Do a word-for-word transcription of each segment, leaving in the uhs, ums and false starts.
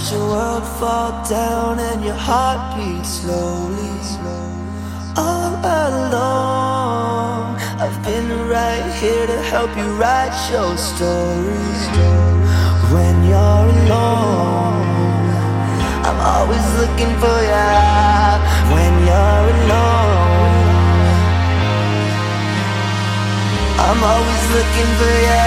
watch your world fall down and your heart beats slowly. All alone, I've been right here to help you write your story. When you're alone, I'm always looking for ya. When you're alone, I'm always looking for ya.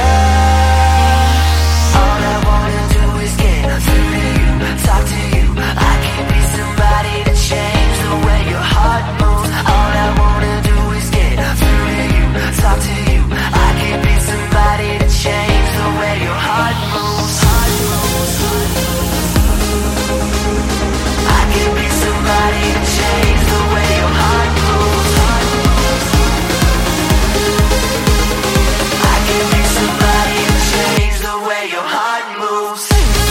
All I wanna do is get through to you, talk to you. I can be somebody to change the way your heart moves. All I wanna do is get through to you, talk to you. I can be somebody to change the way your heart moves. Heart moves. I can be somebody to change the way your heart moves. Heart moves. I can be somebody to change the way your heart moves.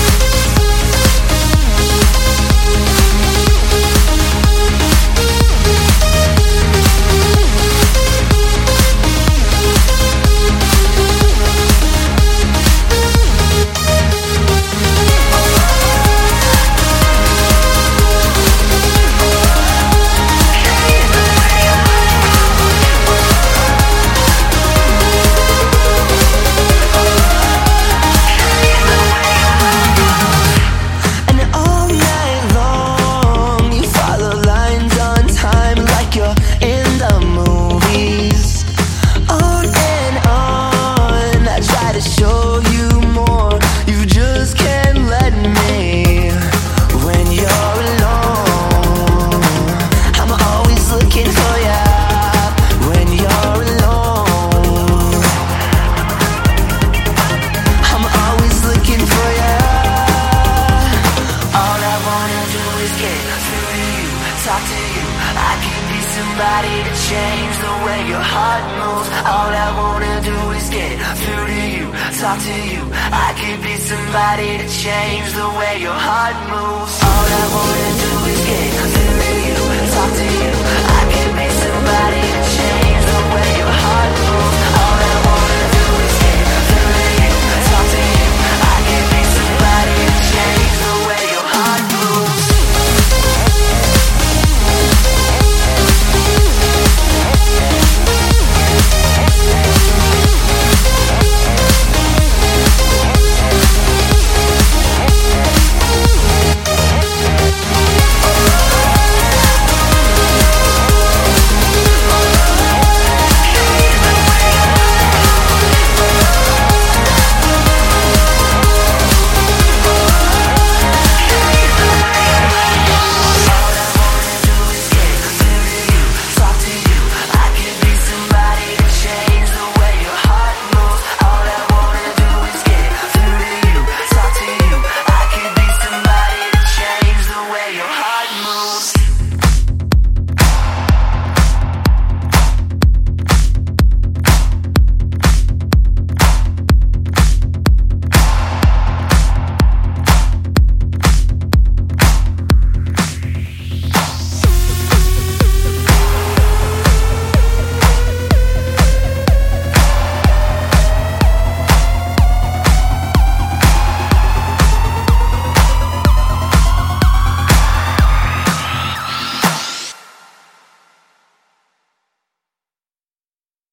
Talk to you. I could be somebody to change the way your heart moves. All I wanna do is get through to you, talk to you. I could be somebody to change the way your heart moves.